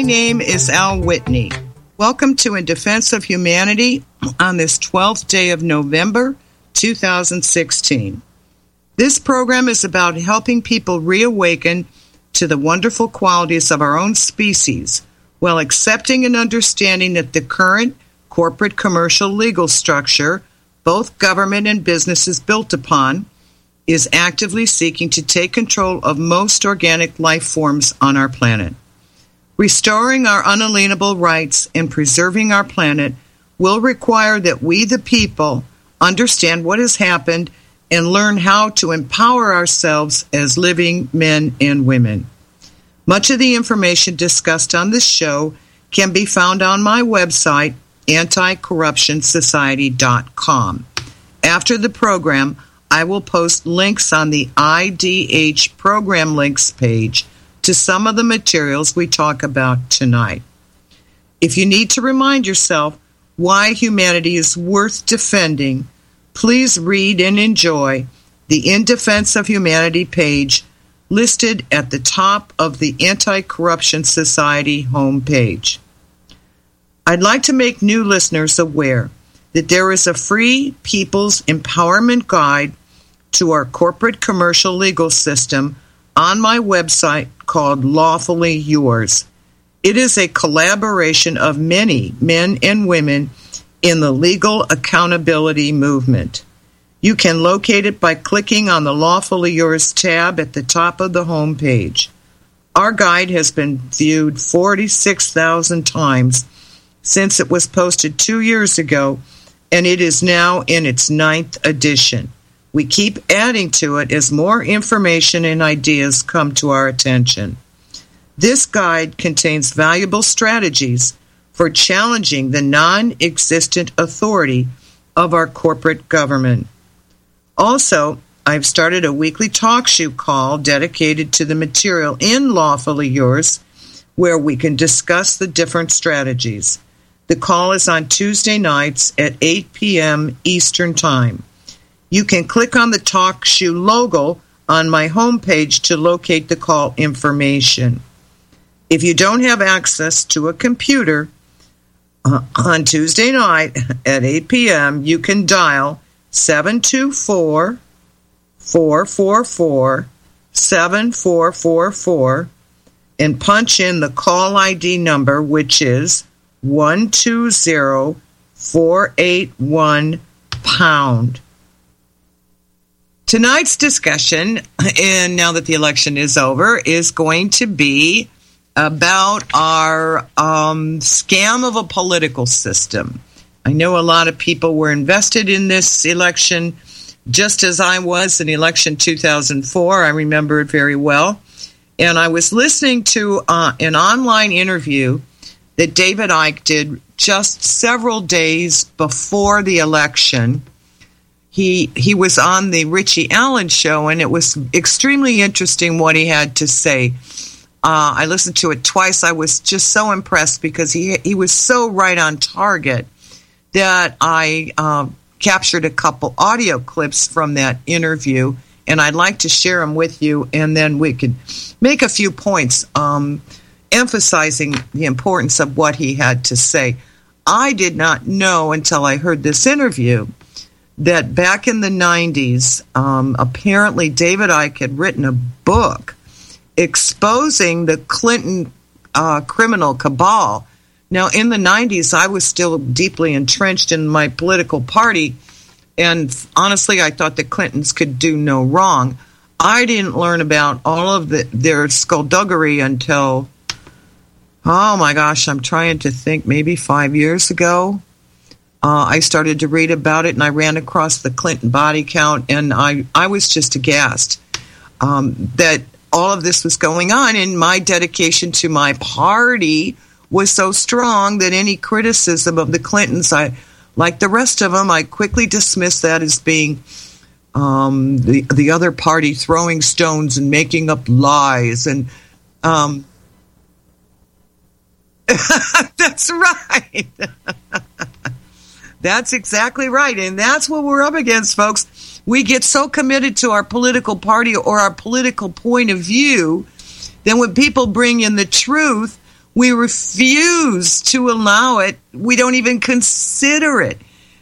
name is Al Whitney. Welcome to In Defense of Humanity on this 12th day of November, 2016. This program is about helping people reawaken to the wonderful qualities of our own species while accepting and understanding that the current corporate, commercial, legal structure, both government and business is built upon, is actively seeking to take control of most organic life forms on our planet. Restoring our unalienable rights and preserving our planet will require that we, the people, understand what has happened and learn how to empower ourselves as living men and women. Much of the information discussed on this show can be found on my website, anticorruptionsociety.com. After the program, I will post links on the IDH program links page to some of the materials we talk about tonight. If you need to remind yourself why humanity is worth defending, please read and enjoy the In Defense of Humanity page listed at the top of the Anti-Corruption Society homepage. I'd like to make new listeners aware that there is a free People's Empowerment Guide to our corporate commercial legal system on my website called Lawfully Yours. It is a collaboration of many men and women in the legal accountability movement. You can locate it by clicking on the Lawfully Yours tab at the top of the home page. Our guide has been viewed 46,000 times since it was posted 2 years ago, and it is now in its 9th edition. We keep adding to it as more information and ideas come to our attention. This guide contains valuable strategies for challenging the non-existent authority of our corporate government. Also, I've started a weekly talk show call dedicated to the material in Lawfully Yours, where we can discuss the different strategies. The call is on Tuesday nights at 8 p.m. Eastern Time. You can click on the talk show logo on my homepage to locate the call information. If you don't have access to a computer, on Tuesday night at 8 p.m., you can dial 724-444-7444 and punch in the call ID number, which is 120481#. Tonight's discussion, and now that the election is over, is going to be about our scam of a political system. I know a lot of people were invested in this election, just as I was in election 2004. I remember it very well. And I was listening to an online interview that David Icke did just several days before the election. He was on the Richie Allen show, and it was extremely interesting what he had to say. I listened to it twice. I was just so impressed because he was so right on target that I captured a couple audio clips from that interview, and I'd like to share them with you, and then we could make a few points emphasizing the importance of what he had to say. I did not know until I heard this interview that back in the 90s, apparently David Icke had written a book exposing the Clinton criminal cabal. Now, in the 90s, I was still deeply entrenched in my political party, and honestly, I thought the Clintons could do no wrong. I didn't learn about all of their skullduggery until, oh my gosh, I'm trying to think, maybe 5 years ago. I started to read about it, and I ran across the Clinton body count, and I was just aghast that all of this was going on, and my dedication to my party was so strong that any criticism of the Clintons, like the rest of them, I quickly dismissed that as being the other party throwing stones and making up lies. And that's right. That's exactly right. And that's what we're up against, folks. We get so committed to our political party or our political point of view, then when people bring in the truth, We refuse to allow it. We don't even consider it.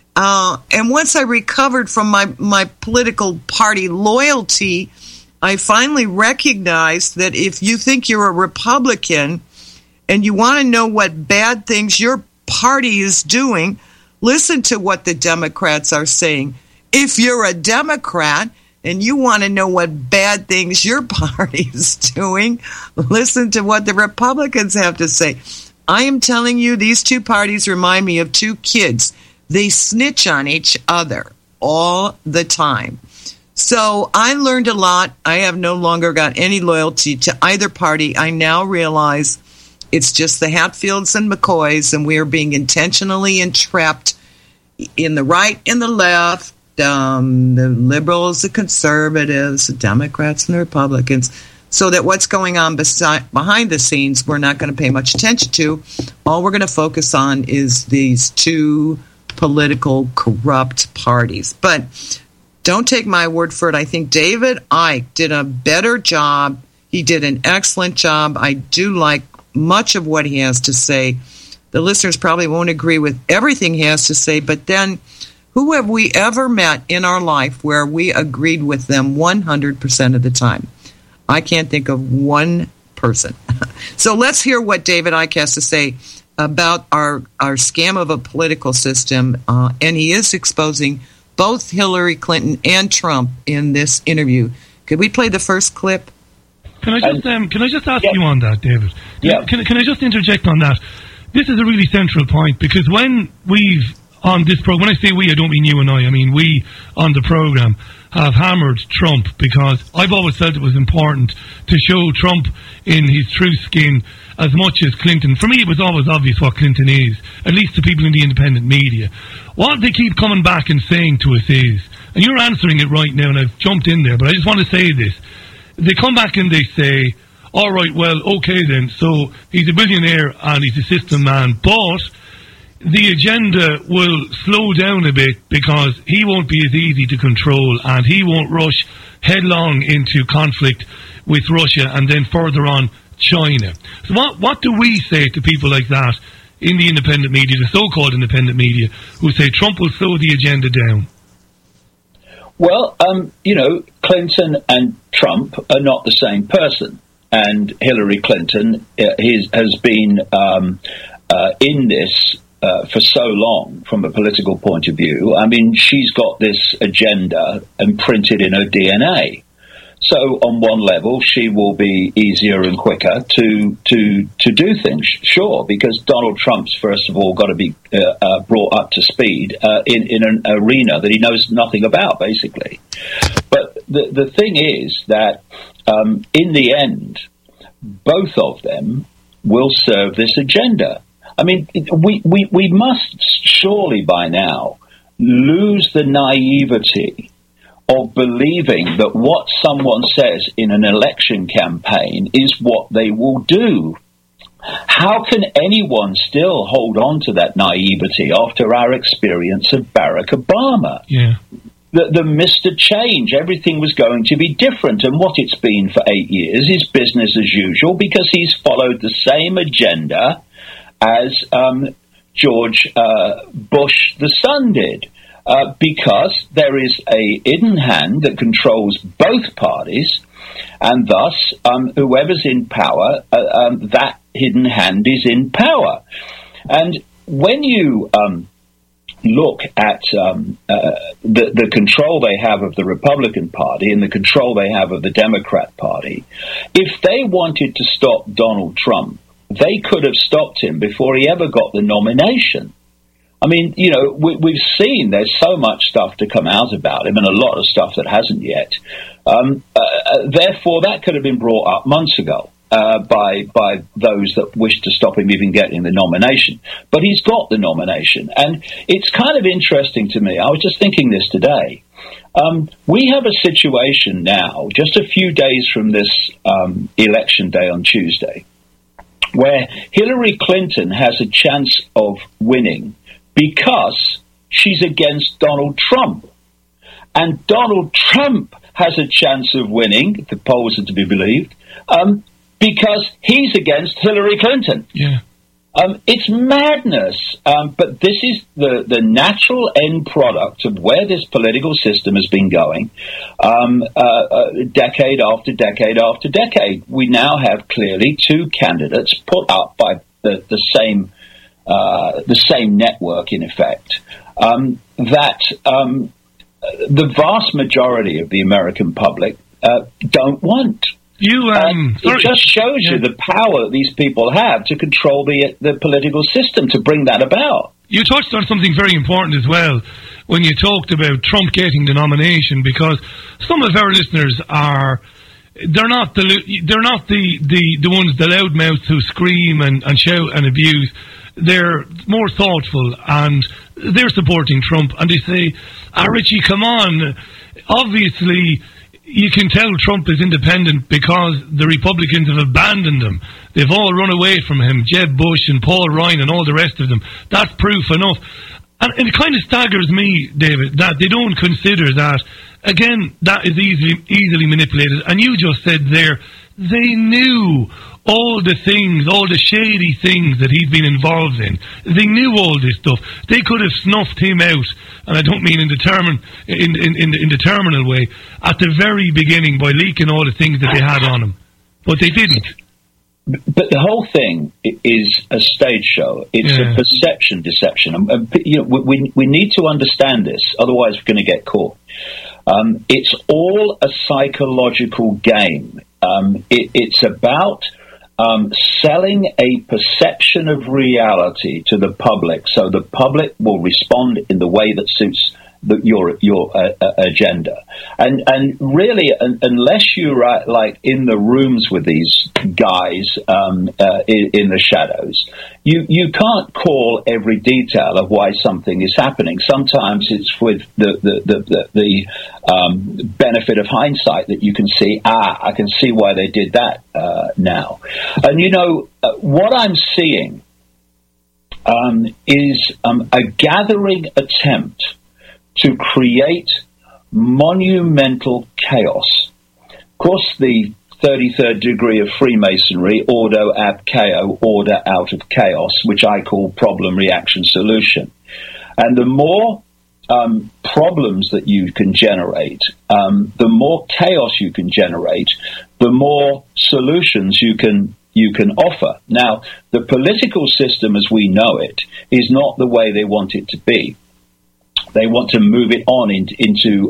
And once I recovered from my political party loyalty, I finally recognized that if you think you're a Republican and you want to know what bad things your party is doing, listen to what the Democrats are saying. If you're a Democrat and you want to know what bad things your party is doing, listen to what the Republicans have to say. I am telling you, these two parties remind me of two kids. They snitch on each other all the time. So I learned a lot. I have no longer got any loyalty to either party. I now realize it's just the Hatfields and McCoys, and we are being intentionally entrapped in the right and the left, the liberals, the conservatives, the Democrats, and the Republicans, so that what's going on behind the scenes we're not going to pay much attention to. All we're going to focus on is these two political corrupt parties. But don't take my word for it. I think David Icke did a better job. He did an excellent job. I do like much of what he has to say. The listeners probably won't agree with everything he has to say, but then who have we ever met in our life where we agreed with them 100% of the time? I can't think of one person. So let's hear what David Icke has to say about our scam of a political system, and he is exposing both Hillary Clinton and Trump in this interview. Could we play the first clip? Can I just ask you on that, David? Can I just interject on that? This is a really central point, because when we've on this program, when I say we, I don't mean you and I mean we on the program have hammered Trump, because I've always felt it was important to show Trump in his true skin as much as Clinton. For me, it was always obvious what Clinton is, at least to people in the independent media. What they keep coming back and saying to us is, and you're answering it right now, and I've jumped in there, but I just want to say this. They come back and they say, all right, well, okay then, so he's a billionaire and he's a system man, but the agenda will slow down a bit because he won't be as easy to control and he won't rush headlong into conflict with Russia and then further on China. So what do we say to people like that in the independent media, the so-called independent media, who say Trump will slow the agenda down? Well, Clinton and Trump are not the same person. And Hillary Clinton has been in this for so long from a political point of view. I mean, she's got this agenda imprinted in her DNA. So on one level, she will be easier and quicker to do things, sure, because Donald Trump's, first of all, got to be brought up to speed in an arena that he knows nothing about, basically. But the thing is that in the end, both of them will serve this agenda. I mean, we must surely by now lose the naivety of believing that what someone says in an election campaign is what they will do. How can anyone still hold on to that naivety after our experience of Barack Obama? Yeah. The Mr. Change, everything was going to be different, and what it's been for 8 years is business as usual because he's followed the same agenda as George Bush the son did. Because there is a hidden hand that controls both parties, and thus whoever's in power, that hidden hand is in power. And when you look at the control they have of the Republican Party and the control they have of the Democrat Party, if they wanted to stop Donald Trump, they could have stopped him before he ever got the nomination. I mean, we've seen there's so much stuff to come out about him and a lot of stuff that hasn't yet. Therefore, that could have been brought up months ago by those that wish to stop him even getting the nomination. But he's got the nomination. And it's kind of interesting to me. I was just thinking this today. We have a situation now, just a few days from this election day on Tuesday, where Hillary Clinton has a chance of winning because she's against Donald Trump. And Donald Trump has a chance of winning, if the polls are to be believed, because he's against Hillary Clinton. Yeah. It's madness, but this is the natural end product of where this political system has been going, decade after decade after decade. We now have clearly two candidates put up by the same network, in effect, that the vast majority of the American public don't want. It just shows you the power that these people have to control the political system, to bring that about. You touched on something very important as well when you talked about Trump getting the nomination, because some of our listeners they're not the ones, the loudmouths who scream and shout and abuse. They're more thoughtful, and they're supporting Trump, and they say, Richie, come on, obviously you can tell Trump is independent because the Republicans have abandoned him. They've all run away from him, Jeb Bush and Paul Ryan and all the rest of them. That's proof enough. And it kind of staggers me, David, that they don't consider that. Again, that is easily manipulated. And you just said there, they knew all the things, all the shady things that he's been involved in. They knew all this stuff. They could have snuffed him out, and I don't mean in the terminal way, at the very beginning by leaking all the things that they had on him. But they didn't. But the whole thing is a stage show. It's a perception deception. We need to understand this, otherwise we're going to get caught. It's all a psychological game. It's about selling a perception of reality to the public, so the public will respond in the way that suits your agenda. And really, unless you're like in the rooms with these guys in the shadows, you can't call every detail of why something is happening. Sometimes it's with the benefit of hindsight that you can see, I can see why they did that now. And what I'm seeing is a gathering attempt to create monumental chaos. Of course, the 33rd degree of Freemasonry, ordo ab chaos, order out of chaos, which I call problem, reaction, solution. And the more problems that you can generate, the more chaos you can generate, the more solutions you can offer. Now, the political system as we know it is not the way they want it to be. They want to move it on into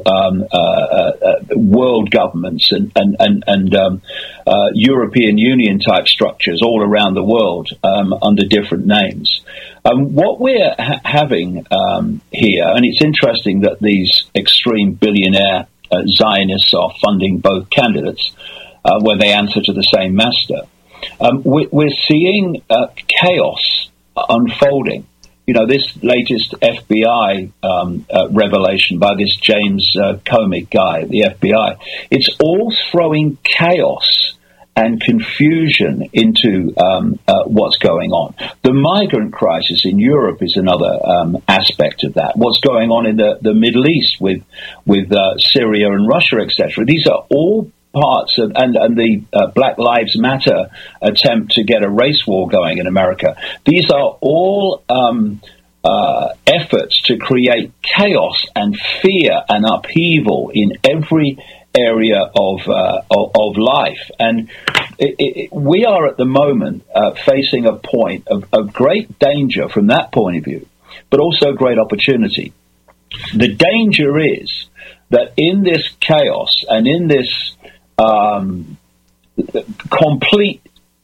world governments and European Union type structures all around the world under different names. What we're having here, and it's interesting that these extreme billionaire Zionists are funding both candidates, where they answer to the same master. We're seeing chaos unfolding. This latest FBI revelation by this James Comey guy, the FBI, it's all throwing chaos and confusion into what's going on. The migrant crisis in Europe is another aspect of that. What's going on in the Middle East with Syria and Russia, etc. These are all parts of, and the Black Lives Matter attempt to get a race war going in America. These are all efforts to create chaos and fear and upheaval in every area of life. And we are at the moment facing a point of great danger from that point of view, but also great opportunity. The danger is that in this chaos and in this complete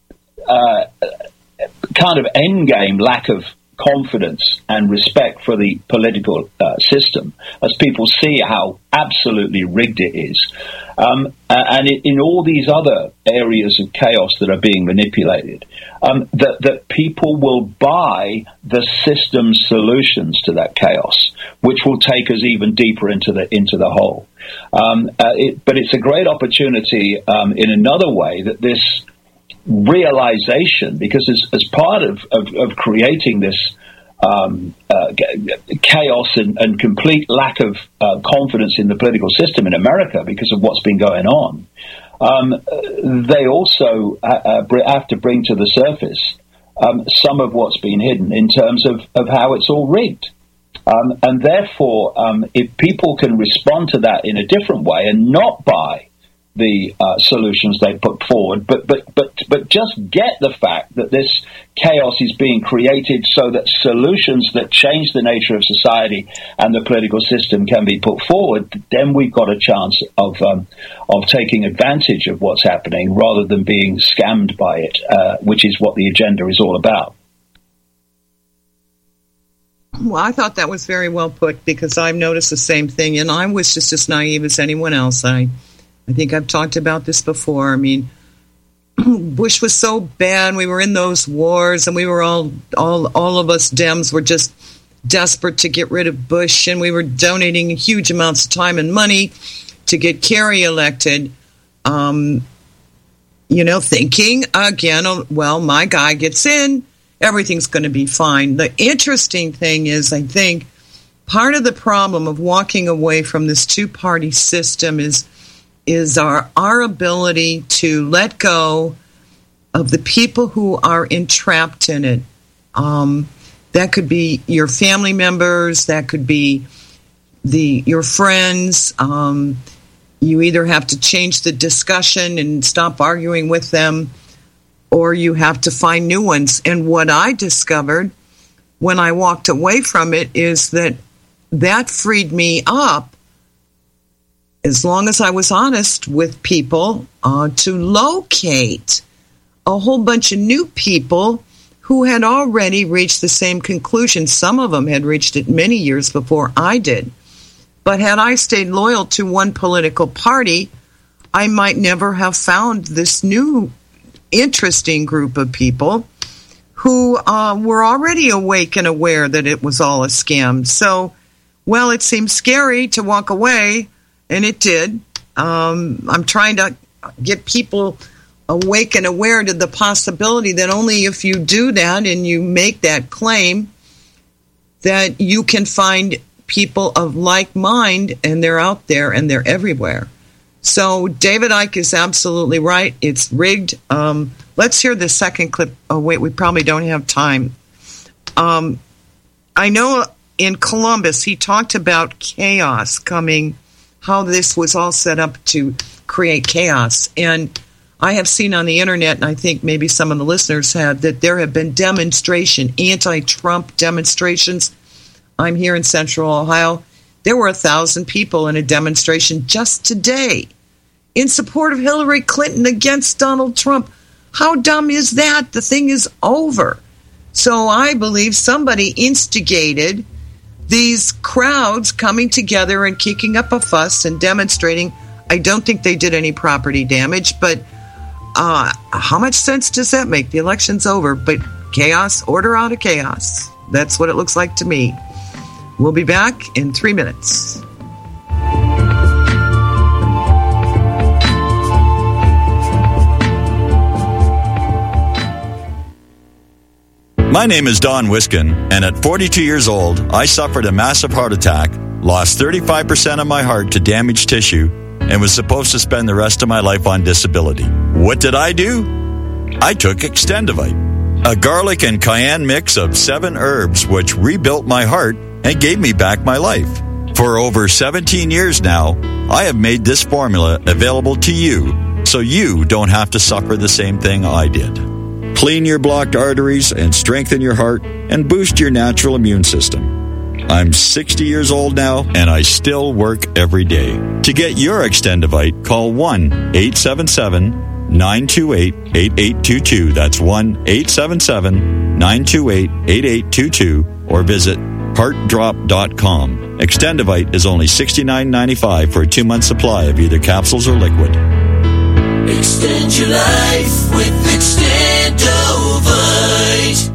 kind of endgame lack of confidence and respect for the political system, as people see how absolutely rigged it is, and in all these other areas of chaos that are being manipulated, that people will buy the system's solutions to that chaos, which will take us even deeper into the hole. But it's a great opportunity in another way, that this realization, because as part of creating this chaos and complete lack of confidence in the political system in America because of what's been going on, they also have to bring to the surface some of what's been hidden in terms of how it's all rigged. And therefore, if people can respond to that in a different way and not buy the solutions they put forward, but just get the fact that this chaos is being created so that solutions that change the nature of society and the political system can be put forward, then we've got a chance of taking advantage of what's happening rather than being scammed by it, which is what the agenda is all about. Well, I thought that was very well put because I've noticed the same thing, and I was just as naive as anyone else. I think I've talked about this before. I mean, Bush was so bad. We were in those wars, and we were all of us Dems were just desperate to get rid of Bush, and we were donating huge amounts of time and money to get Kerry elected. Thinking again, well, my guy gets in, everything's going to be fine. The interesting thing is, I think part of the problem of walking away from this two-party system is our ability to let go of the people who are entrapped in it. That could be your family members, that could be your friends. You either have to change the discussion and stop arguing with them, or you have to find new ones. And what I discovered when I walked away from it is that freed me up, as long as I was honest with people, to locate a whole bunch of new people who had already reached the same conclusion. Some of them had reached it many years before I did. But had I stayed loyal to one political party, I might never have found this new interesting group of people who were already awake and aware that it was all a scam. So, well, it seemed scary to walk away, and it did. I'm trying to get people awake and aware to the possibility that only if you do that and you make that claim that you can find people of like mind, and they're out there and they're everywhere. So David Icke is absolutely right. It's rigged. Let's hear the second clip. Oh, wait, we probably don't have time. I know in Columbus, he talked about chaos coming, how this was all set up to create chaos. And I have seen on the internet, and I think maybe some of the listeners have, that there have been anti-Trump demonstrations. I'm here in Central Ohio. There were 1,000 people in a demonstration just today in support of Hillary Clinton against Donald Trump. How dumb is that? The thing is over. So I believe somebody instigated these crowds coming together and kicking up a fuss and demonstrating. I don't think they did any property damage, but how much sense does that make? The election's over, but chaos, order out of chaos. That's what it looks like to me. We'll be back in 3 minutes. My name is Don Wiskin, and at 42 years old, I suffered a massive heart attack, lost 35% of my heart to damaged tissue, and was supposed to spend the rest of my life on disability. What did I do? I took Extendivite, a garlic and cayenne mix of 7 herbs which rebuilt my heart and gave me back my life. For over 17 years now, I have made this formula available to you so you don't have to suffer the same thing I did. Clean your blocked arteries and strengthen your heart and boost your natural immune system. I'm 60 years old now, and I still work every day. To get your Extendivite, call 1-877-928-8822. That's 1-877-928-8822, or visit heartdrop.com. Extendivite is only $69.95 for a 2-month supply of either capsules or liquid. Extend your life with Extendovite.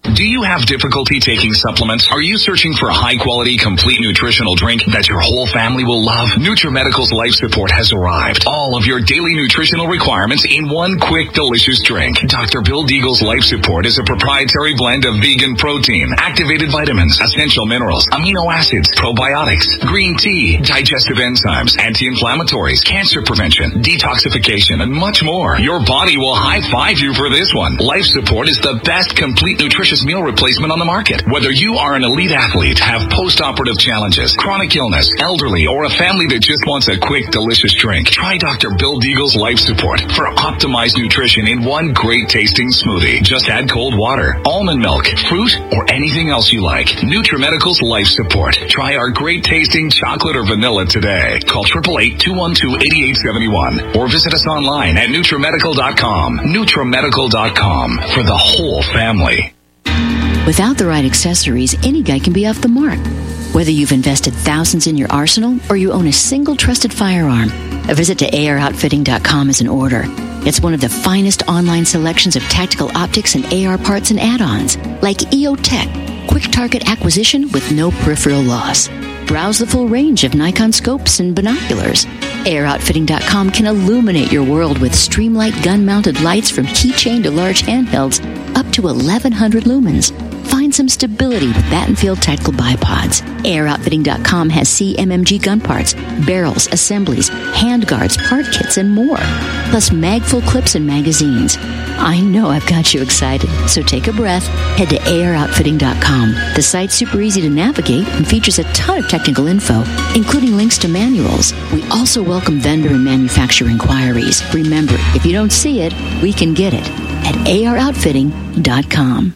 Do you have difficulty taking supplements? Are you searching for a high-quality, complete nutritional drink that your whole family will love? NutriMedical's Life Support has arrived. All of your daily nutritional requirements in one quick, delicious drink. Dr. Bill Deagle's Life Support is a proprietary blend of vegan protein, activated vitamins, essential minerals, amino acids, probiotics, green tea, digestive enzymes, anti-inflammatories, cancer prevention, detoxification, and much more. Your body will high-five you for this one. Life Support is the best complete nutritious meal replacement on the market. Whether you are an elite athlete, have post-operative challenges, chronic illness, elderly, or a family that just wants a quick, delicious drink, try Dr. Bill Deagle's Life Support for optimized nutrition in one great-tasting smoothie. Just add cold water, almond milk, fruit, or anything else you like. NutriMedical's Life Support. Try our great-tasting chocolate or vanilla today. Call 888-212-8871 or visit us online at NutriMedical.com. NutriMedical.com for the whole family. Without the right accessories, any guy can be off the mark. Whether you've invested thousands in your arsenal or you own a single trusted firearm, a visit to AROutfitting.com is in order. It's one of the finest online selections of tactical optics and AR parts and add-ons, like EOTech, quick target acquisition with no peripheral loss. Browse the full range of Nikon scopes and binoculars. AROutfitting.com can illuminate your world with Streamlight gun-mounted lights from keychain to large handhelds up to 1,100 lumens. Find some stability with Battenfield Tactical Bipods. AirOutfitting.com has CMMG gun parts, barrels, assemblies, handguards, part kits, and more. Plus mag-full clips and magazines. I know I've got you excited, so take a breath. Head to AirOutfitting.com. The site's super easy to navigate and features a ton of technical info, including links to manuals. We also welcome vendor and manufacturer inquiries. Remember, if you don't see it, we can get it at AirOutfitting.com.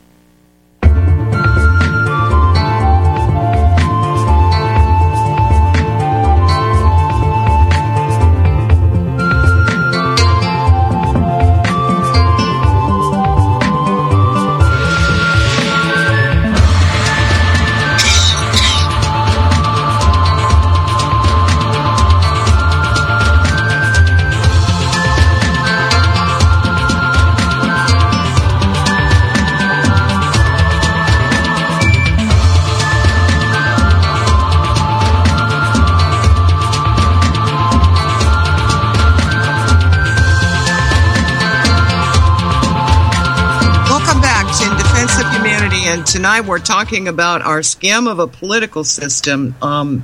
Tonight we're talking about our scam of a political system, and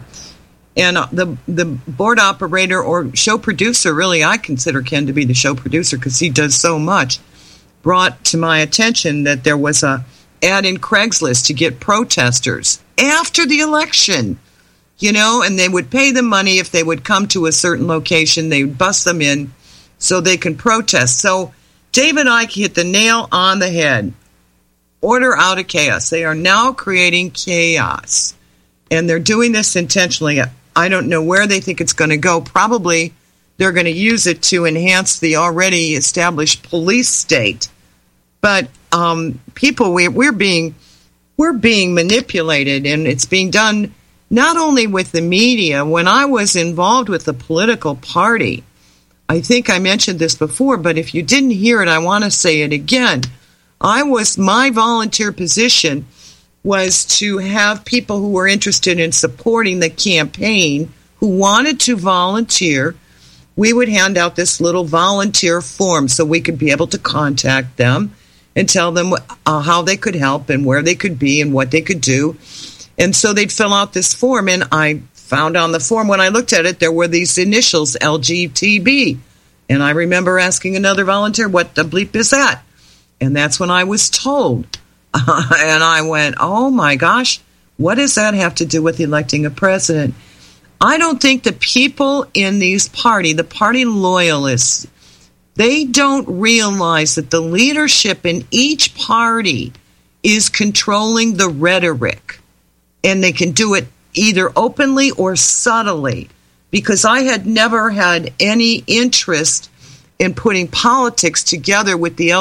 the board operator or show producer, really I consider Ken to be the show producer because he does so much, brought to my attention that there was a ad in Craigslist to get protesters after the election, and they would pay them money if they would come to a certain location. They would bus them in so they can protest. So David Icke hit the nail on the head. Order out of chaos. They are now creating chaos. And they're doing this intentionally. I don't know where they think it's going to go. Probably they're going to use it to enhance the already established police state. But people, we're being manipulated, and it's being done not only with the media. When I was involved with the political party, I think I mentioned this before, but if you didn't hear it, I want to say it again. My volunteer position was to have people who were interested in supporting the campaign who wanted to volunteer. We would hand out this little volunteer form so we could be able to contact them and tell them how they could help and where they could be and what they could do. And so they'd fill out this form, and I found on the form when I looked at it, there were these initials, LGTB. And I remember asking another volunteer, what the bleep is that? And that's when I was told. And I went, oh my gosh, what does that have to do with electing a president? I don't think the people in the party loyalists, they don't realize that the leadership in each party is controlling the rhetoric. And they can do it either openly or subtly. Because I had never had any interest in putting politics together with the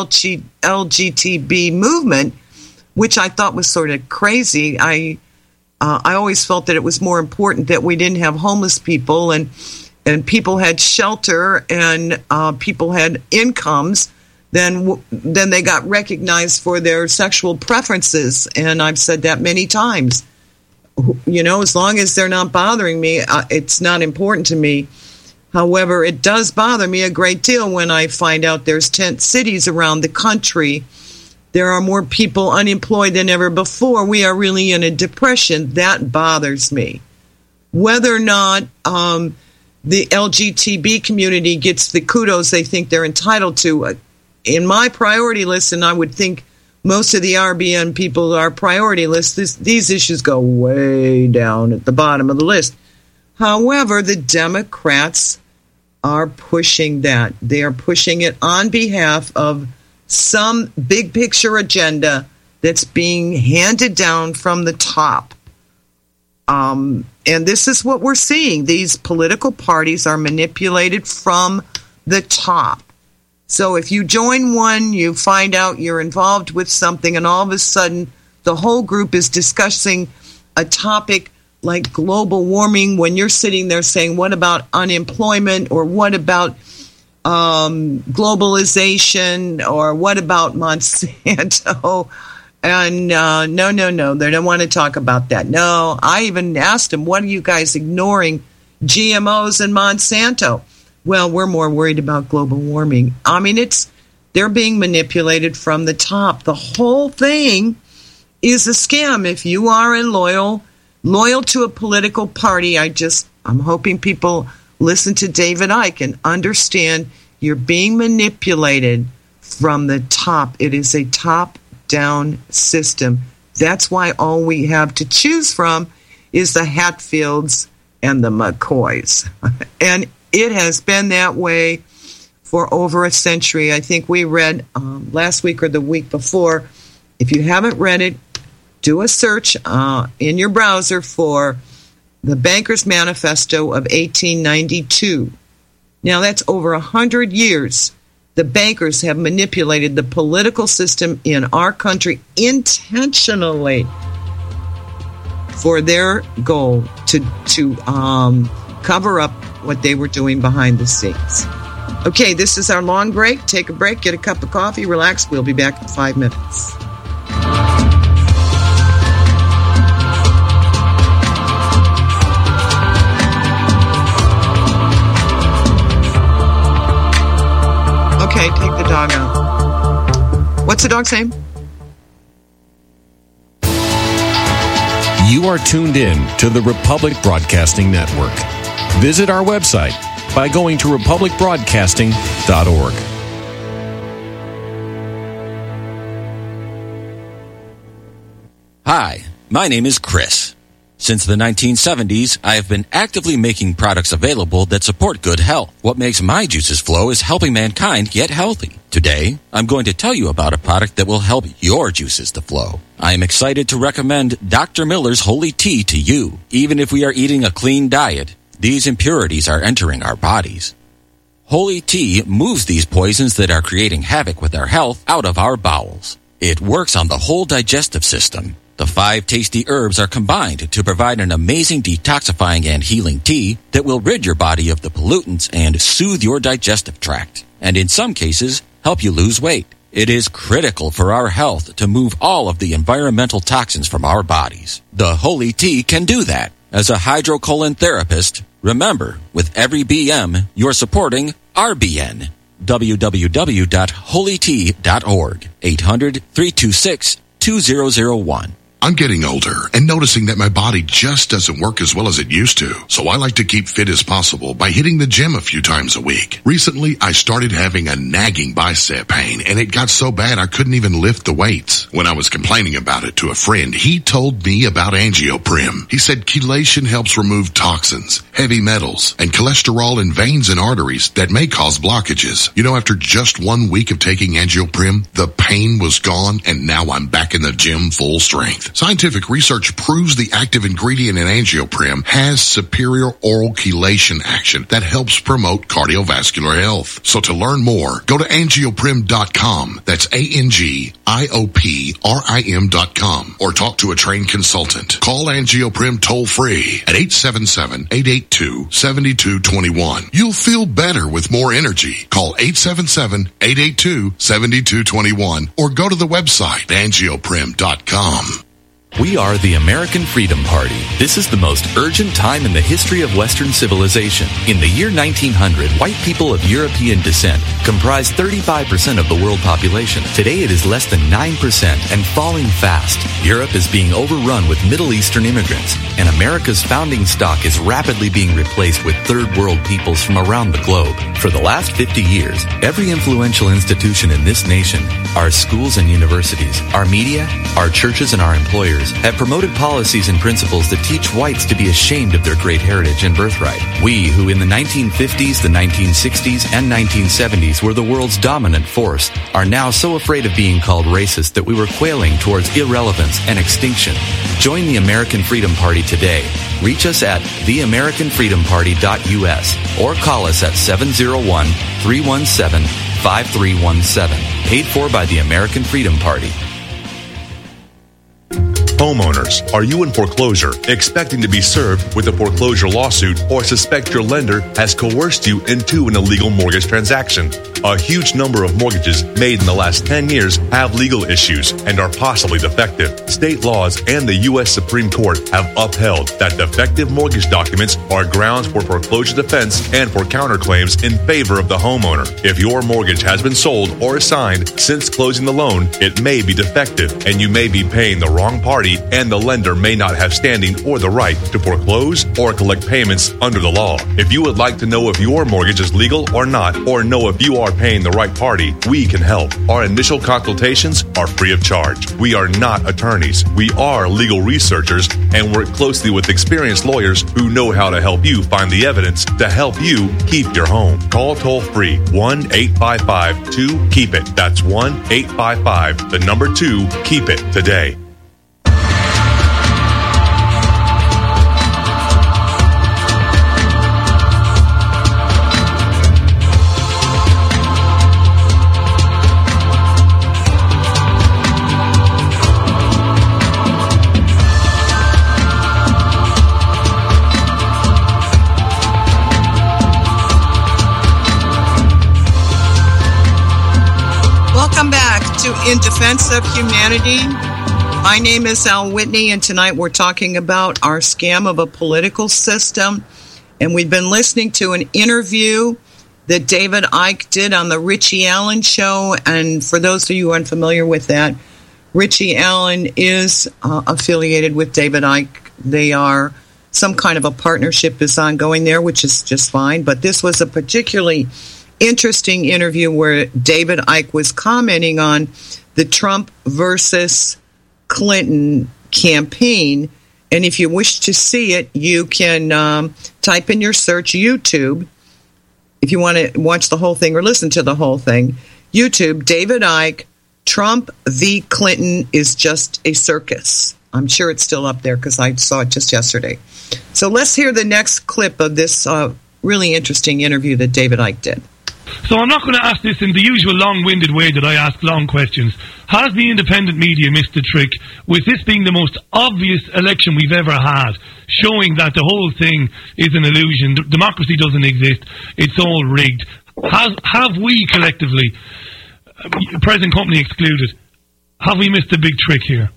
LGTB movement, which I thought was sort of crazy. I always felt that it was more important that we didn't have homeless people and people had shelter and people had incomes then they got recognized for their sexual preferences. And I've said that many times. You know, as long as they're not bothering me, it's not important to me. However, it does bother me a great deal when I find out there's tent cities around the country. There are more people unemployed than ever before. We are really in a depression. That bothers me. Whether or not the LGTB community gets the kudos they think they're entitled to, in my priority list, and I would think most of the RBN people are priority list, these issues go way down at the bottom of the list. However, the Democrats are pushing that. They are pushing it on behalf of some big picture agenda that's being handed down from the top. And this is what we're seeing. These political parties are manipulated from the top. So if you join one, you find out you're involved with something, and all of a sudden the whole group is discussing a topic like global warming when you're sitting there saying, what about unemployment, or what about globalization, or what about Monsanto? And no, they don't want to talk about that. No, I even asked them, what are you guys ignoring GMOs and Monsanto? Well, we're more worried about global warming. I mean, they're being manipulated from the top. The whole thing is a scam. If you are loyal to a political party, I'm hoping people listen to David Icke and understand you're being manipulated from the top. It is a top-down system. That's why all we have to choose from is the Hatfields and the McCoys. And it has been that way for over a century. I think we read last week or the week before. If you haven't read it, do a search in your browser for the Bankers Manifesto of 1892. Now, that's over 100 years. The bankers have manipulated the political system in our country intentionally for their goal to cover up what they were doing behind the scenes. Okay, this is our long break. Take a break, get a cup of coffee, relax. We'll be back in 5 minutes. Okay, take the dog out. What's the dog's name? You are tuned in to the Republic Broadcasting Network. Visit our website by going to republicbroadcasting.org. Hi, my name is Chris. Since the 1970s, I have been actively making products available that support good health. What makes my juices flow is helping mankind get healthy. Today, I'm going to tell you about a product that will help your juices to flow. I am excited to recommend Dr. Miller's Holy Tea to you. Even if we are eating a clean diet, these impurities are entering our bodies. Holy Tea moves these poisons that are creating havoc with our health out of our bowels. It works on the whole digestive system. The 5 tasty herbs are combined to provide an amazing detoxifying and healing tea that will rid your body of the pollutants and soothe your digestive tract, and in some cases, help you lose weight. It is critical for our health to move all of the environmental toxins from our bodies. The Holy Tea can do that. As a hydrocolon therapist, remember, with every BM, you're supporting RBN. www.holytea.org. 800-326-2001. I'm getting older and noticing that my body just doesn't work as well as it used to. So I like to keep fit as possible by hitting the gym a few times a week. Recently, I started having a nagging bicep pain, and it got so bad I couldn't even lift the weights. When I was complaining about it to a friend, he told me about Angioprim. He said chelation helps remove toxins, heavy metals, and cholesterol in veins and arteries that may cause blockages. You know, after just 1 week of taking Angioprim, the pain was gone, and now I'm back in the gym full strength. used. Scientific research proves the active ingredient in Angioprim has superior oral chelation action that helps promote cardiovascular health. So to learn more, go to angioprim.com. That's ANGIOPRIM.com, or talk to a trained consultant. Call Angioprim toll free at 877-882-7221. You'll feel better with more energy. Call 877-882-7221 or go to the website angioprim.com. We are the American Freedom Party. This is the most urgent time in the history of Western civilization. In the year 1900, white people of European descent comprised 35% of the world population. Today it is less than 9% and falling fast. Europe is being overrun with Middle Eastern immigrants, and America's founding stock is rapidly being replaced with third world peoples from around the globe. For the last 50 years, every influential institution in this nation, our schools and universities, our media, our churches, and our employers have promoted policies and principles that teach whites to be ashamed of their great heritage and birthright. We, who in the 1950s, the 1960s, and 1970s were the world's dominant force, are now so afraid of being called racist that we were quailing towards irrelevance and extinction. Join the American Freedom Party today. Reach us at theamericanfreedomparty.us or call us at 701-317-5317. Paid for by the American Freedom Party. Homeowners, are you in foreclosure, expecting to be served with a foreclosure lawsuit, or suspect your lender has coerced you into an illegal mortgage transaction? A huge number of mortgages made in the last 10 years have legal issues and are possibly defective. State laws and the U.S. Supreme Court have upheld that defective mortgage documents are grounds for foreclosure defense and for counterclaims in favor of the homeowner. If your mortgage has been sold or assigned since closing the loan, it may be defective and you may be paying the wrong party, and the lender may not have standing or the right to foreclose or collect payments under the law. If you would like to know if your mortgage is legal or not, or know if you are paying the right party, we can help. Our initial consultations are free of charge. We are not attorneys. We are legal researchers and work closely with experienced lawyers who know how to help you find the evidence to help you keep your home. Call toll free 1-855-2-KEEP-IT. That's 1-855-2-KEEP-IT today. In Defense of Humanity. My name is Al Whitney, and tonight we're talking about our scam of a political system. And we've been listening to an interview that David Icke did on the Richie Allen show. And for those of you who aren't familiar with that, Richie Allen is affiliated with David Icke. They are, some kind of a partnership is ongoing there, which is just fine. But this was a particularly interesting interview where David Icke was commenting on the Trump versus Clinton campaign. And if you wish to see it, you can type in your search YouTube. If you want to watch the whole thing or listen to the whole thing, YouTube, David Icke, Trump v. Clinton is just a circus. I'm sure it's still up there because I saw it just yesterday. So let's hear the next clip of this really interesting interview that David Icke did. So I'm not going to ask this in the usual long-winded way that I ask long questions. Has the independent media missed the trick with this being the most obvious election we've ever had, showing that the whole thing is an illusion, democracy doesn't exist, it's all rigged? Have we collectively, present company excluded, have we missed a big trick here?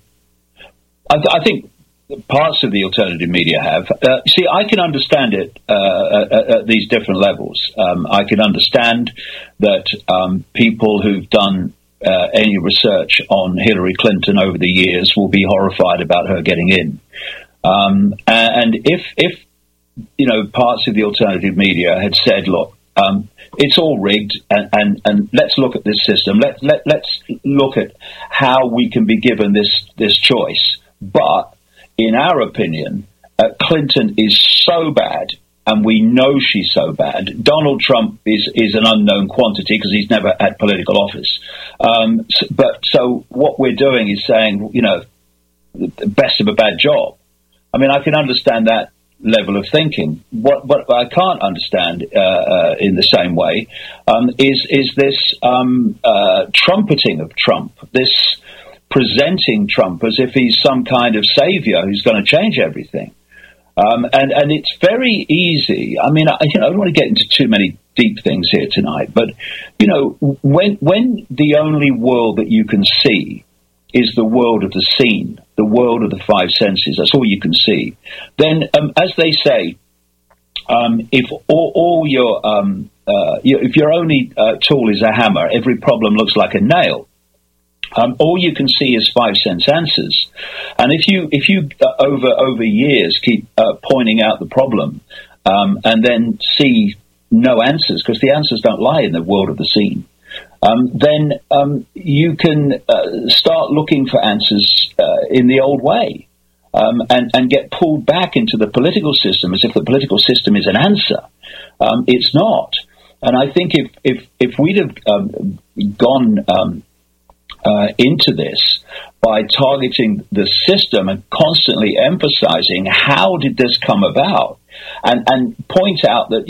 I think parts of the alternative media have. See, I can understand it at these different levels. I can understand that people who've done any research on Hillary Clinton over the years will be horrified about her getting in. And if you know, parts of the alternative media had said, look, it's all rigged, and let's look at this system. Let's look at how we can be given this choice. But in our opinion, Clinton is so bad, and we know she's so bad. Donald Trump is an unknown quantity because he's never had political office. But so what we're doing is saying, you know, the best of a bad job. I mean, I can understand that level of thinking. What I can't understand in the same way is this trumpeting of Trump, this presenting Trump as if he's some kind of savior who's going to change everything. And it's very easy. I mean, I don't want to get into too many deep things here tonight, but when the only world that you can see is the world of the seen, the world of the five senses, that's all you can see, then as they say, if all your if your only tool is a hammer, every problem looks like a nail. All you can see is 5 sense answers, and if you over years keep pointing out the problem and then see no answers, because the answers don't lie in the world of the seen, then you can start looking for answers in the old way, and get pulled back into the political system as if the political system is an answer. It's not, and I think if we'd have gone into this by targeting the system and constantly emphasizing how did this come about, and point out that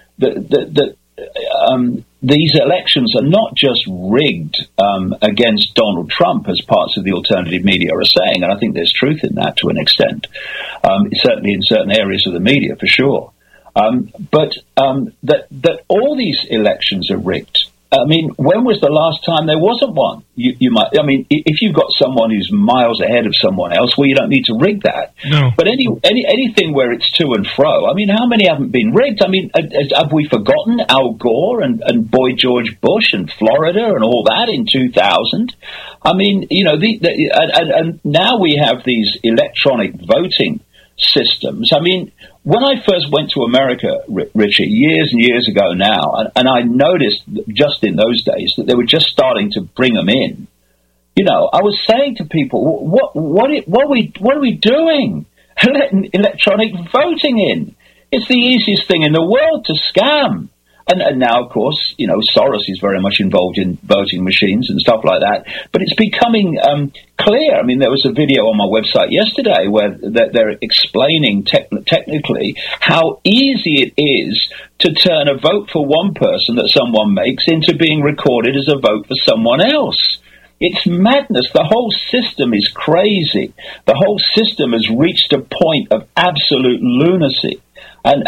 these elections are not just rigged against Donald Trump, as parts of the alternative media are saying, and I think there's truth in that to an extent, certainly in certain areas of the media for sure, but that all these elections are rigged. I mean, when was the last time there wasn't one? You might. I mean, if you've got someone who's miles ahead of someone else, well, you don't need to rig that. No. But anything where it's to and fro. I mean, how many haven't been rigged? I mean, have we forgotten Al Gore and Boy George Bush and Florida and all that in 2000? I mean, and now we have these electronic voting systems. I mean, when I first went to America, Richie, years and years ago now, and I noticed just in those days that they were just starting to bring them in. I was saying to people, what are we doing? Letting electronic voting in. It's the easiest thing in the world to scam. And now, of course, Soros is very much involved in voting machines and stuff like that. But it's becoming clear. I mean, there was a video on my website yesterday where they're explaining technically how easy it is to turn a vote for one person that someone makes into being recorded as a vote for someone else. It's madness. The whole system is crazy. The whole system has reached a point of absolute lunacy. And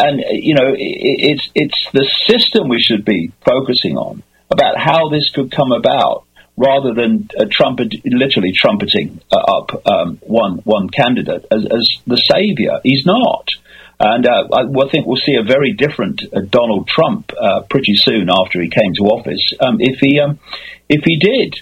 it's the system we should be focusing on, about how this could come about, rather than literally trumpeting up one candidate as the savior. He's not. And I think we'll see a very different Donald Trump pretty soon after he came to office, if he did.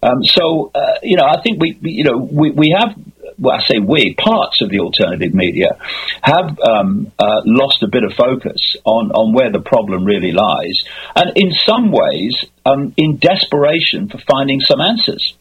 I think we have. Well, I say parts of the alternative media have lost a bit of focus on where the problem really lies, and in some ways, in desperation for finding some answers.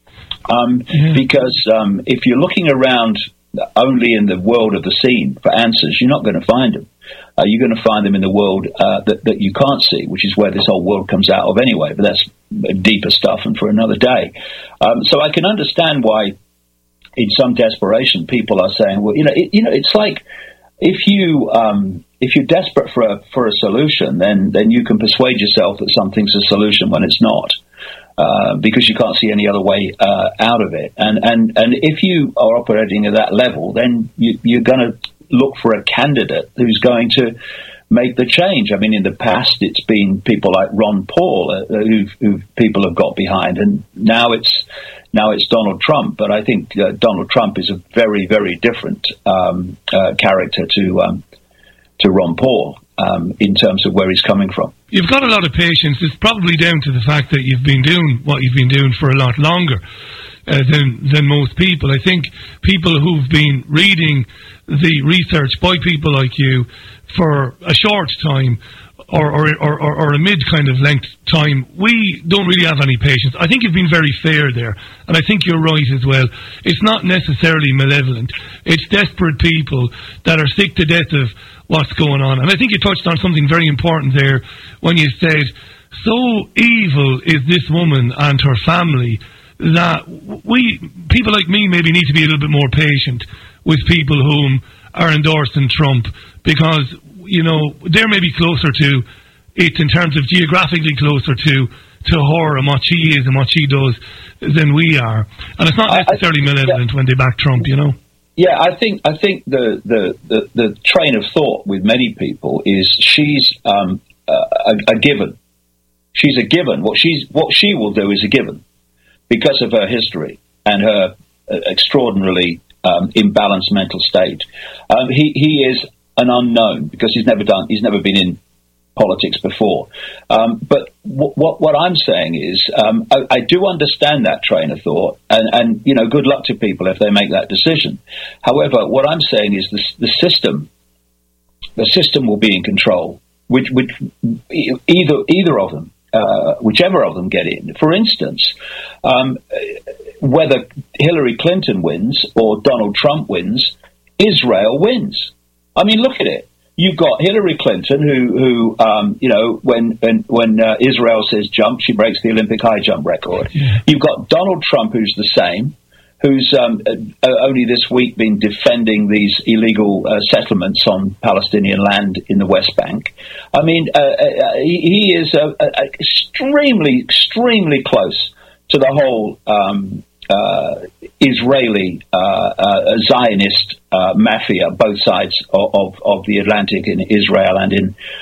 Because if you're looking around only in the world of the seen for answers, you're not going to find them. You're going to find them in the world that you can't see, which is where this whole world comes out of anyway. But that's deeper stuff and for another day. So I can understand why, in some desperation, people are saying, well, it's like if you're desperate for a solution, then you can persuade yourself that something's a solution when it's not, because you can't see any other way out of it. And if you are operating at that level, then you're going to look for a candidate who's going to make the change. I mean, in the past, it's been people like Ron Paul who people have got behind, and now it's Donald Trump. But I think Donald Trump is a very, very different character to Ron Paul in terms of where he's coming from. You've got a lot of patience. It's probably down to the fact that you've been doing what you've been doing for a lot longer than most people. I think people who've been reading the research by people like you for a short time or a mid kind of length time, we don't really have any patience. I think you've been very fair there, and I think you're right as well. It's not necessarily malevolent. It's desperate people that are sick to death of what's going on. And I think you touched on something very important there when you said, so evil is this woman and her family that people like me maybe need to be a little bit more patient with people whom are endorsing Trump, because, you know, they're maybe closer to it in terms of geographically closer to her and what she is and what she does than we are. And it's not necessarily malevolent when they back Trump, you know? Yeah, I think the train of thought with many people is she's a given. She's a given. What she will do is a given because of her history and her extraordinarily imbalanced mental state. He is an unknown because he's never been in politics before. But what I'm saying is, I do understand that train of thought, and you know, good luck to people if they make that decision. However, what I'm saying is the system will be in control, which either of them, whichever of them get in. For instance, whether Hillary Clinton wins or Donald Trump wins, Israel wins. I mean, look at it. You've got Hillary Clinton, who you know, when Israel says jump, she breaks the Olympic high jump record. Yeah. You've got Donald Trump, who's the same, who's only this week been defending these illegal settlements on Palestinian land in the West Bank. I mean, he is extremely, extremely close to the whole Israeli Zionist mafia, both sides of the Atlantic, in Israel and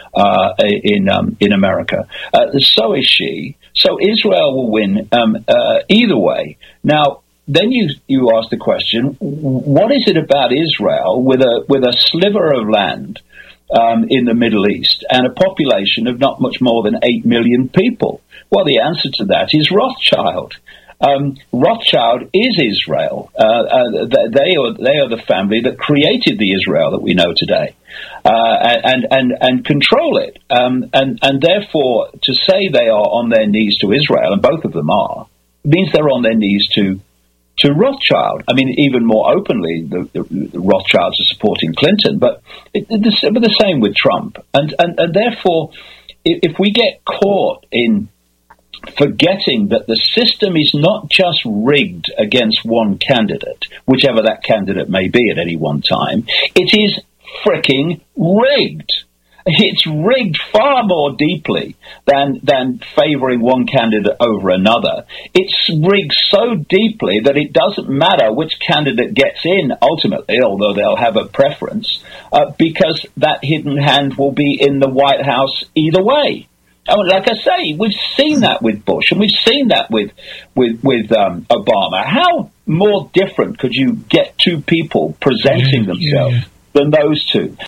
in America. So is she. So Israel will win either way. Now, then you ask the question: what is it about Israel with a sliver of land in the Middle East and a population of not much more than 8 million people? Well, the answer to that is Rothschild. Rothschild is Israel. They are the family that created the Israel that we know today, and control it. And therefore, to say they are on their knees to Israel, and both of them are, means they're on their knees to Rothschild. I mean, even more openly, the Rothschilds are supporting Clinton, but the same with Trump. And therefore, if we get caught in forgetting that the system is not just rigged against one candidate, whichever that candidate may be at any one time, it is fricking rigged. It's rigged far more deeply than favouring one candidate over another. It's rigged so deeply that it doesn't matter which candidate gets in ultimately, although they'll have a preference, because that hidden hand will be in the White House either way. Oh, like I say, we've seen that with Bush, and we've seen that with Obama. How more different could you get two people presenting themselves than those two?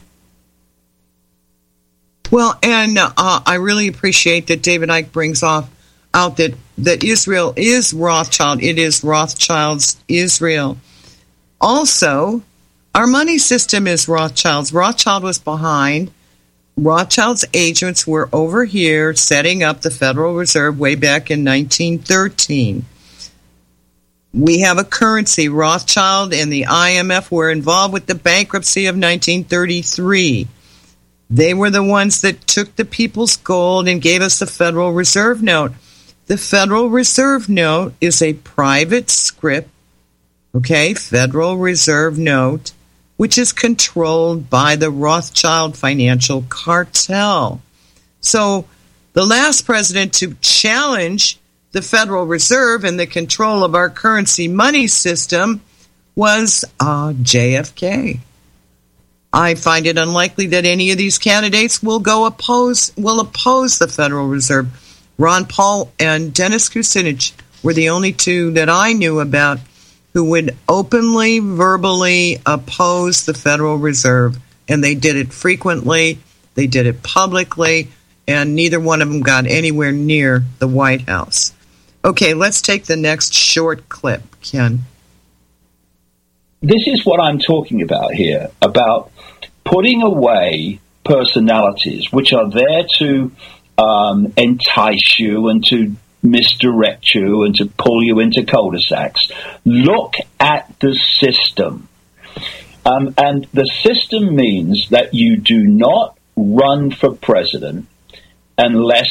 Well, and I really appreciate that David Icke brings out that Israel is Rothschild. It is Rothschild's Israel. Also, our money system is Rothschild's. Rothschild was behind. Rothschild's agents were over here setting up the Federal Reserve way back in 1913. We have a currency. Rothschild and the IMF were involved with the bankruptcy of 1933. They were the ones that took the people's gold and gave us the Federal Reserve Note. The Federal Reserve Note is a private scrip, Federal Reserve Note, which is controlled by the Rothschild financial cartel. So the last president to challenge the Federal Reserve and the control of our currency money system was JFK. I find it unlikely that any of these candidates will oppose the Federal Reserve. Ron Paul and Dennis Kucinich were the only two that I knew about who would openly, verbally oppose the Federal Reserve. And they did it frequently, they did it publicly, and neither one of them got anywhere near the White House. Okay, let's take the next short clip, Ken. This is what I'm talking about here, about putting away personalities which are there to entice you and to misdirect you and to pull you into cul-de-sacs. Look at the system. And the system means that you do not run for president unless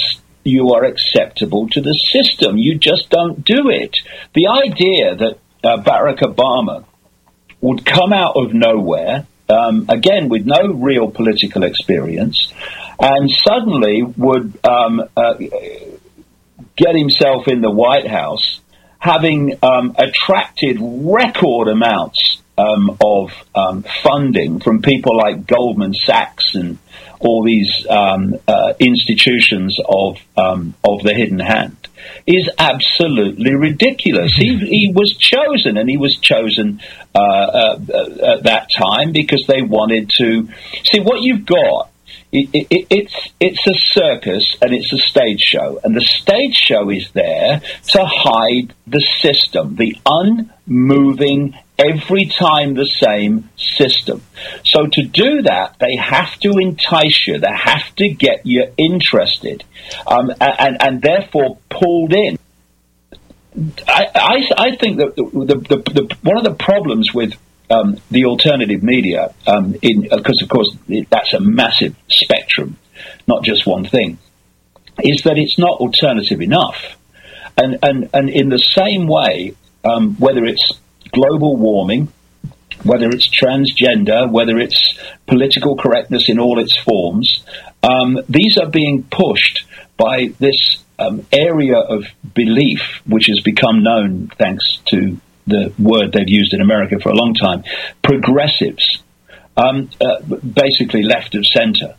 you are acceptable to the system. You just don't do it. The idea that Barack Obama would come out of nowhere, again with no real political experience, and suddenly would get himself in the White House, having attracted record amounts of funding from people like Goldman Sachs and all these institutions of the hidden hand, is absolutely ridiculous. He was chosen, and he was chosen at that time because they wanted to see what you've got. It's a circus and it's a stage show, and the stage show is there to hide the system, the unmoving, every time the same system. So to do that, they have to entice you, they have to get you interested, and therefore pulled in. I think that the one of the problems with the alternative media, because of course that's a massive spectrum, not just one thing, is that it's not alternative enough. And in the same way, whether it's global warming, whether it's transgender, whether it's political correctness in all its forms, these are being pushed by this area of belief, which has become known, thanks to the word they've used in America for a long time, progressives, basically left of center.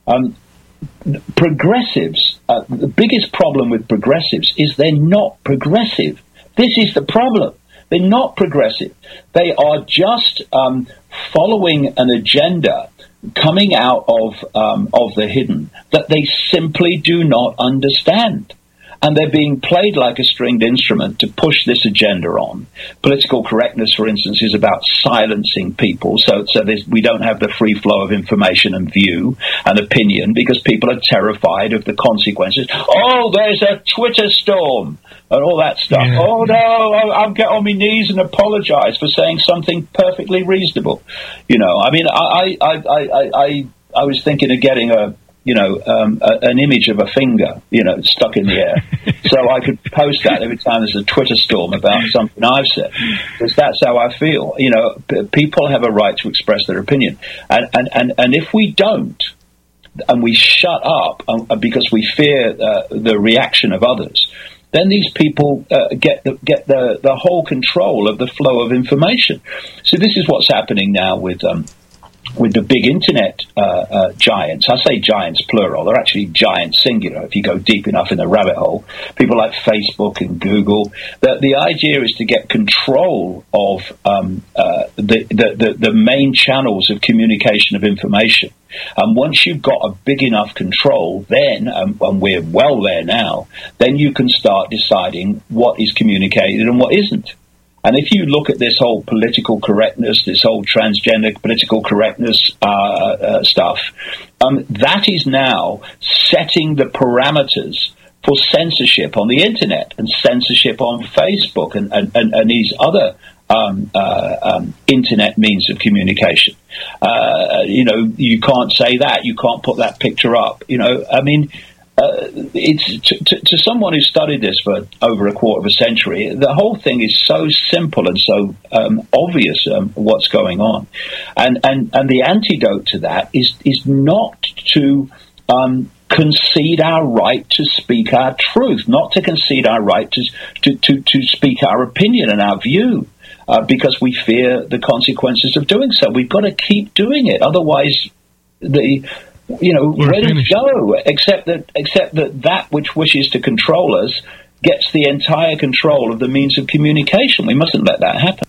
Progressives, the biggest problem with progressives is they're not progressive. This is the problem. They're not progressive. They are just following an agenda coming out of the hidden that they simply do not understand. And they're being played like a stringed instrument to push this agenda on. Political correctness, for instance, is about silencing people, so we don't have the free flow of information and view and opinion because people are terrified of the consequences. Oh, there's a Twitter storm and all that stuff. Yeah. Oh, no, I'll get on my knees and apologize for saying something perfectly reasonable. You know, I mean, I was thinking of getting an image of a finger, stuck in the air, so I could post that every time there's a Twitter storm about something I've said, because that's how I feel. People have a right to express their opinion, and if we don't, and we shut up because we fear the reaction of others, then these people get the whole control of the flow of information. So this is what's happening now with the big internet giants. I say giants plural, they're actually giants singular if you go deep enough in the rabbit hole. People like Facebook and Google. The idea is to get control of the main channels of communication of information. And once you've got a big enough control, then, and we're well there now, then you can start deciding what is communicated and what isn't. And if you look at this whole political correctness, this whole transgender political correctness stuff, that is now setting the parameters for censorship on the internet and censorship on Facebook and these other internet means of communication. You can't say that. You can't put that picture up. It's to someone who studied this for over a quarter of a century, the whole thing is so simple and so obvious what's going on, and the antidote to that is not to concede our right to speak our truth, not to concede our right to speak our opinion and our view, because we fear the consequences of doing so. We've got to keep doing it, otherwise where does it go? Except that which wishes to control us gets the entire control of the means of communication. We mustn't let that happen.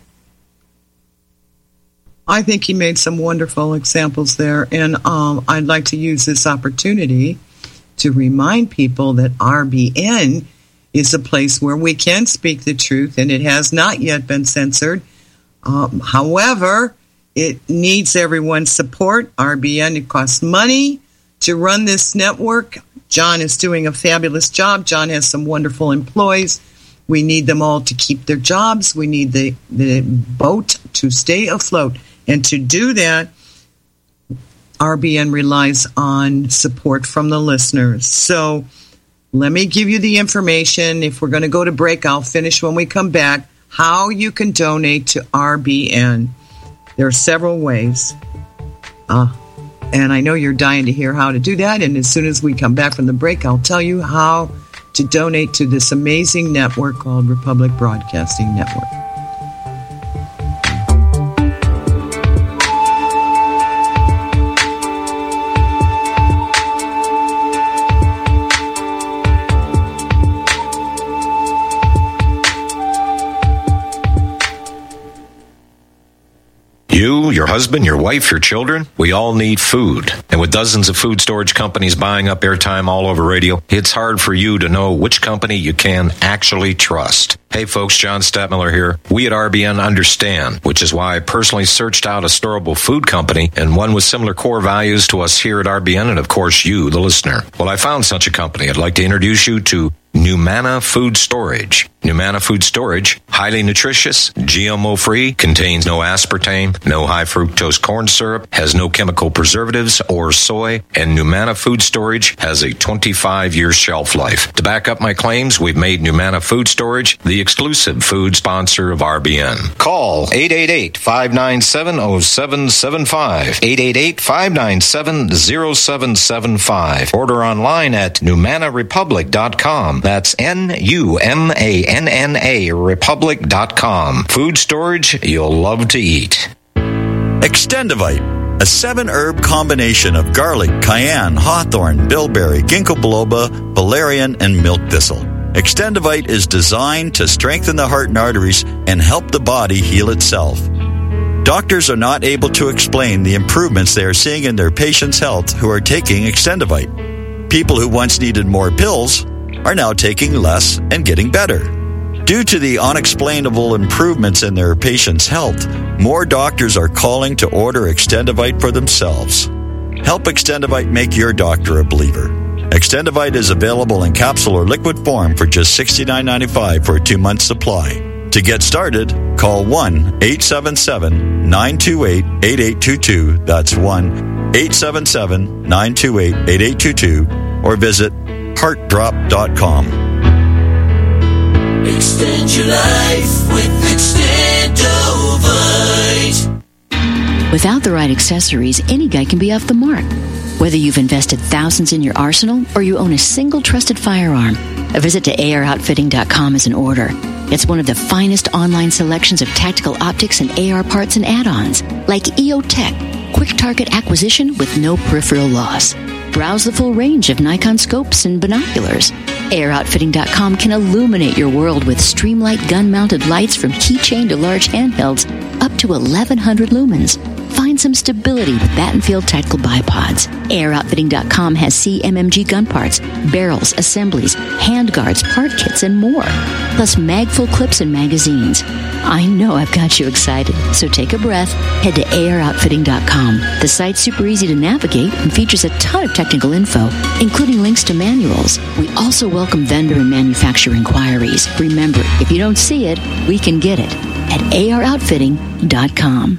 I think he made some wonderful examples there, and I'd like to use this opportunity to remind people that RBN is a place where we can speak the truth, and it has not yet been censored. However, it needs everyone's support. RBN, it costs money to run this network. John is doing a fabulous job. John has some wonderful employees. We need them all to keep their jobs. We need the boat to stay afloat. And to do that, RBN relies on support from the listeners. So let me give you the information. If we're going to go to break, I'll finish when we come back, how you can donate to RBN. There are several ways. And I know you're dying to hear how to do that. And as soon as we come back from the break, I'll tell you how to donate to this amazing network called Republic Broadcasting Network. You, your husband, your wife, your children, we all need food. And with dozens of food storage companies buying up airtime all over radio, it's hard for you to know which company you can actually trust. Hey folks, John Stadtmiller here. We at RBN understand, which is why I personally searched out a storable food company and one with similar core values to us here at RBN and of course you, the listener. Well, I found such a company. I'd like to introduce you to Numana Food Storage. Numana Food Storage, highly nutritious, GMO-free, contains no aspartame, no high-fructose corn syrup, has no chemical preservatives or soy, and Numana Food Storage has a 25-year shelf life. To back up my claims, we've made Numana Food Storage the exclusive food sponsor of RBN. Call 888-597-0775, 888-597-0775. Order online at NumanaRepublic.com. That's NUMANNA Republic.com. Food storage you'll love to eat. Extendivite, a 7-herb combination of garlic, cayenne, hawthorn, bilberry, ginkgo biloba, valerian, and milk thistle. Extendivite is designed to strengthen the heart and arteries and help the body heal itself. Doctors are not able to explain the improvements they are seeing in their patients' health who are taking Extendivite. People who once needed more pills are now taking less and getting better. Due to the unexplainable improvements in their patients' health, more doctors are calling to order Extendivite for themselves. Help Extendivite make your doctor a believer. Extendivite is available in capsule or liquid form for just $69.95 for a 2-month supply. To get started, call 1-877-928-8822. That's 1-877-928-8822. Or visit heartdrop.com. Extend your life with Extendovite. Without the right accessories, any guy can be off the mark. Whether you've invested thousands in your arsenal or you own a single trusted firearm, a visit to AROutfitting.com is in order. It's one of the finest online selections of tactical optics and AR parts and add-ons, like EOTech, quick target acquisition with no peripheral loss. Browse the full range of Nikon scopes and binoculars. AROutfitting.com can illuminate your world with Streamlight gun-mounted lights from keychain to large handhelds up to 1,100 lumens. Find some stability with Battenfield tactical bipods. AROutfitting.com has CMMG gun parts, barrels, assemblies, handguards, part kits, and more. Plus mag-full clips and magazines. I know I've got you excited, so take a breath. Head to AROutfitting.com. The site's super easy to navigate and features a ton of technical info, including links to manuals. We also welcome vendor and manufacturer inquiries. Remember, if you don't see it, we can get it at AROutfitting.com.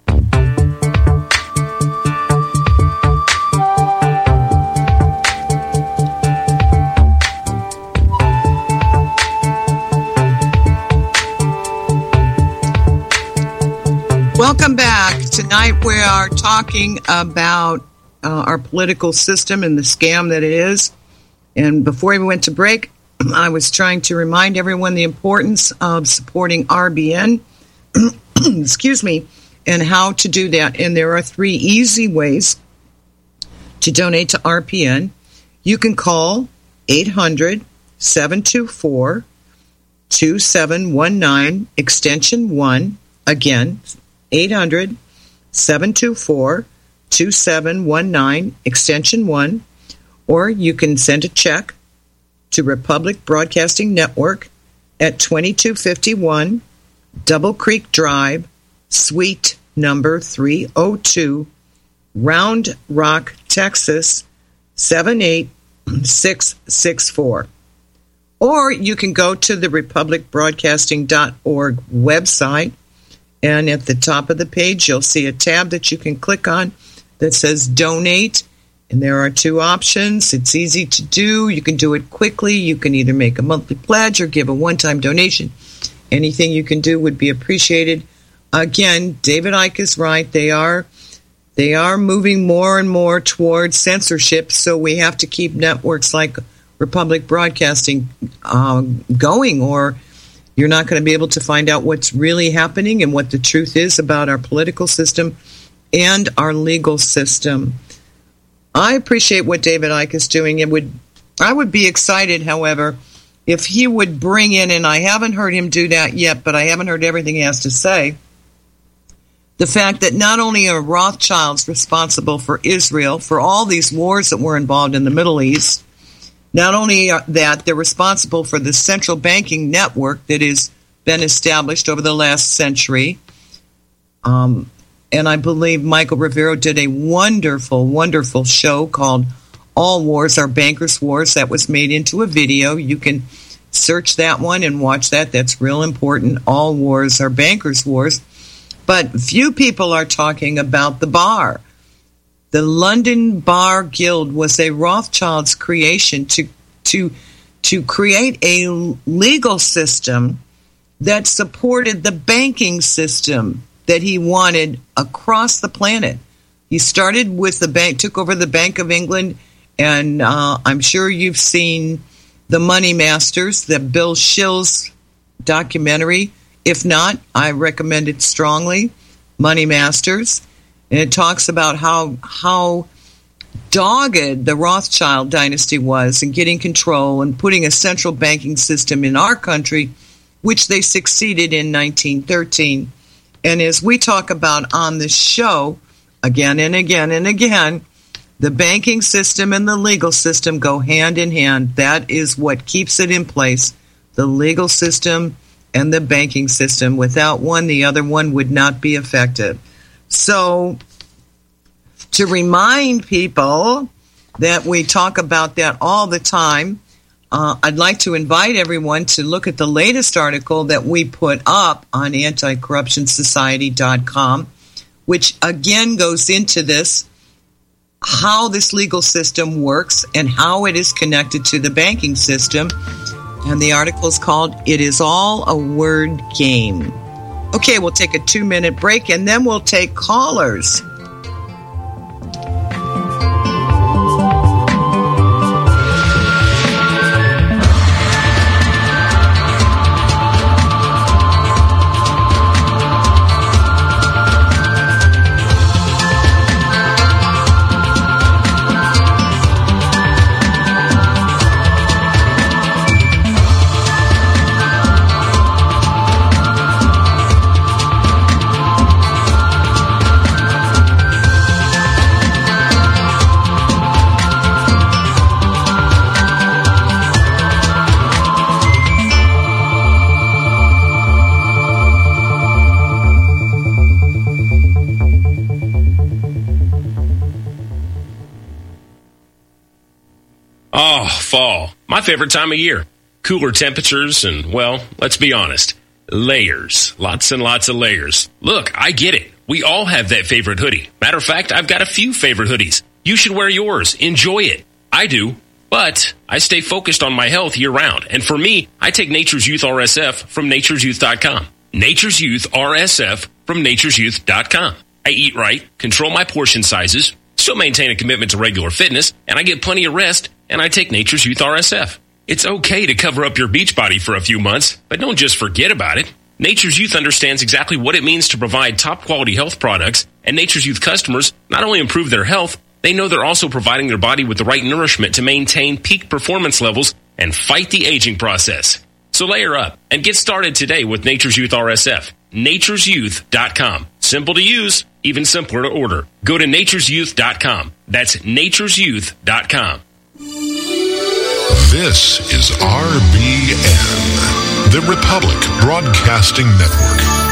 Welcome back. Tonight we are talking about our political system and the scam that it is. And before we went to break, I was trying to remind everyone the importance of supporting RBN, excuse me, and how to do that. And there are 3 easy ways to donate to RBN. You can call 800-724-2719, extension 1. Again, 800-724-2719, extension 1, or you can send a check to Republic Broadcasting Network at 2251 Double Creek Drive, Suite number 302, Round Rock, Texas, 78664. Or you can go to the republicbroadcasting.org website, and at the top of the page, you'll see a tab that you can click on that says Donate, And there are two options. It's easy to do. You can do it quickly. You can either make a monthly pledge or give a one-time donation. Anything you can do would be appreciated. Again, David Icke is right. They are moving more and more towards censorship, so we have to keep networks like Republic Broadcasting going, or you're not going to be able to find out what's really happening and what the truth is about our political system and our legal system. I appreciate what David Icke is doing. I would be excited, however, if he would bring in, and I haven't heard him do that yet, but I haven't heard everything he has to say, the fact that not only are Rothschilds responsible for Israel, for all these wars that were involved in the Middle East, not only that, they're responsible for the central banking network that has been established over the last century. And I believe Michael Rivero did a wonderful, wonderful show called All Wars Are Bankers' Wars that was made into a video. You can search that one and watch that. That's real important. All Wars Are Bankers' Wars. But few people are talking about the bar. The London Bar Guild was a Rothschild's creation to create a legal system that supported the banking system that he wanted across the planet. He started with the bank, took over the Bank of England, and I'm sure you've seen The Money Masters, the Bill Shills documentary. If not, I recommend it strongly, Money Masters. And it talks about how dogged the Rothschild dynasty was in getting control and putting a central banking system in our country, which they succeeded in 1913. And as we talk about on this show, again and again and again, the banking system and the legal system go hand in hand. That is what keeps it in place, the legal system and the banking system. Without one, the other one would not be effective. So, to remind people that we talk about that all the time, I'd like to invite everyone to look at the latest article that we put up on anticorruptionsociety.com, which again goes into this, how this legal system works and how it is connected to the banking system. And the article is called, It Is All a Word Game. Okay, we'll take a 2-minute break and then we'll take callers. Oh, fall. My favorite time of year. Cooler temperatures and, well, let's be honest, layers. Lots and lots of layers. Look, I get it. We all have that favorite hoodie. Matter of fact, I've got a few favorite hoodies. You should wear yours. Enjoy it. I do. But I stay focused on my health year-round. And for me, I take Nature's Youth RSF from nature'syouth.com. Nature's Youth RSF from nature'syouth.com. I eat right, control my portion sizes, still maintain a commitment to regular fitness, and I get plenty of rest, and I take Nature's Youth RSF. It's okay to cover up your beach body for a few months, but don't just forget about it. Nature's Youth understands exactly what it means to provide top-quality health products, and Nature's Youth customers not only improve their health, they know they're also providing their body with the right nourishment to maintain peak performance levels and fight the aging process. So layer up and get started today with Nature's Youth RSF. nature'syouth.com. Simple to use, even simpler to order. Go to nature'syouth.com. That's nature'syouth.com. This is RBN, the Republic Broadcasting Network.